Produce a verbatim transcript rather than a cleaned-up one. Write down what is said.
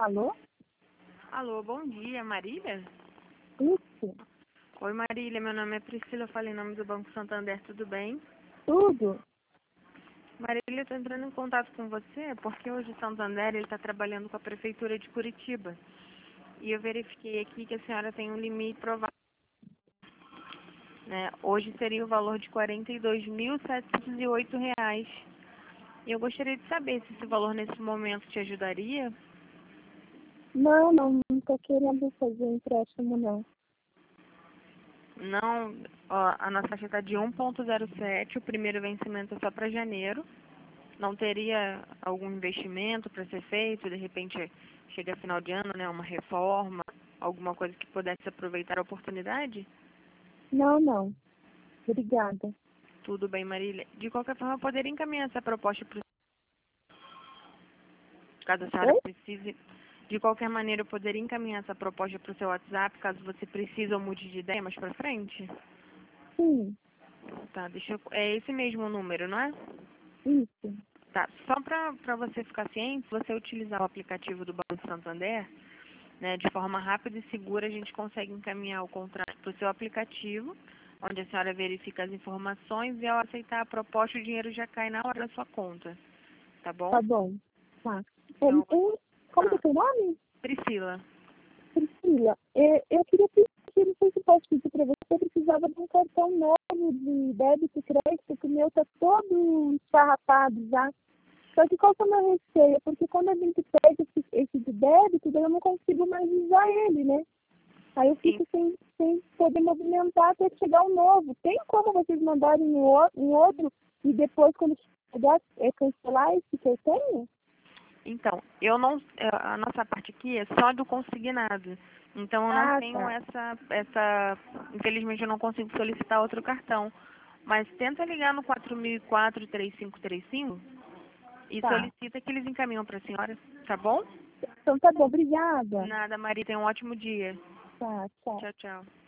Alô? Alô, bom dia, Marília? Isso, Oi, Marília, meu nome é Priscila, eu falei em nome do Banco Santander, tudo bem? tudo? Marília, eu estou entrando em contato com você porque hoje o Santander está trabalhando com a Prefeitura de Curitiba. E eu verifiquei aqui que a senhora tem um limite provado, né? Hoje seria o valor de quarenta e dois mil setecentos e oito reais. E eu gostaria de saber se esse valor nesse momento te ajudaria. Não, não, não estou querendo fazer empréstimo, não. Não, ó, a nossa taxa está de um ponto zero sete, o primeiro vencimento é só para janeiro. Não teria algum investimento para ser feito, de repente chega final de ano, né, uma reforma, alguma coisa que pudesse aproveitar a oportunidade? Não, não. Obrigada. Tudo bem, Marília. De qualquer forma, eu poderia encaminhar essa proposta para caso a senhora Oi? precise. De qualquer maneira, eu poderia encaminhar essa proposta para o seu WhatsApp, caso você precise ou mude de ideia mais para frente? Sim, Tá, deixa eu... É esse mesmo o número, não é? isso. Tá, só para você ficar ciente, se você utilizar o aplicativo do Banco Santander, né, de forma rápida e segura, a gente consegue encaminhar o contrato para o seu aplicativo, onde a senhora verifica as informações e ao aceitar a proposta, o dinheiro já cai na hora da sua conta, tá bom? Tá bom. Tá. É, Então, é, como que é ah, seu nome? Priscila, Priscila. É, eu queria pedir, não sei se posso pedir para você, eu precisava de um cartão novo de débito e crédito, que o meu está todo esfarrapado já. Só que qual que é a minha receia? Porque quando a gente pede esse, esse de débito, daí eu não consigo mais usar ele, né? Aí eu em- fico sem, sem poder movimentar até chegar um novo. Tem como vocês mandarem um, o- um outro e depois, quando chegar, é, cancelar esse que eu tenho? então, eu não, é, a nossa parte aqui é só do consignado, então eu não Ah, tenho tá. essa, essa, infelizmente eu não consigo solicitar outro cartão, mas tenta ligar no quatro mil e quatro, três cinco três cinco e Tá. solicita que eles encaminham para a senhora, tá bom? Então tá bom, obrigada. Nada, Maria, tenha um ótimo dia. Tá, tchau. Tchau, tchau.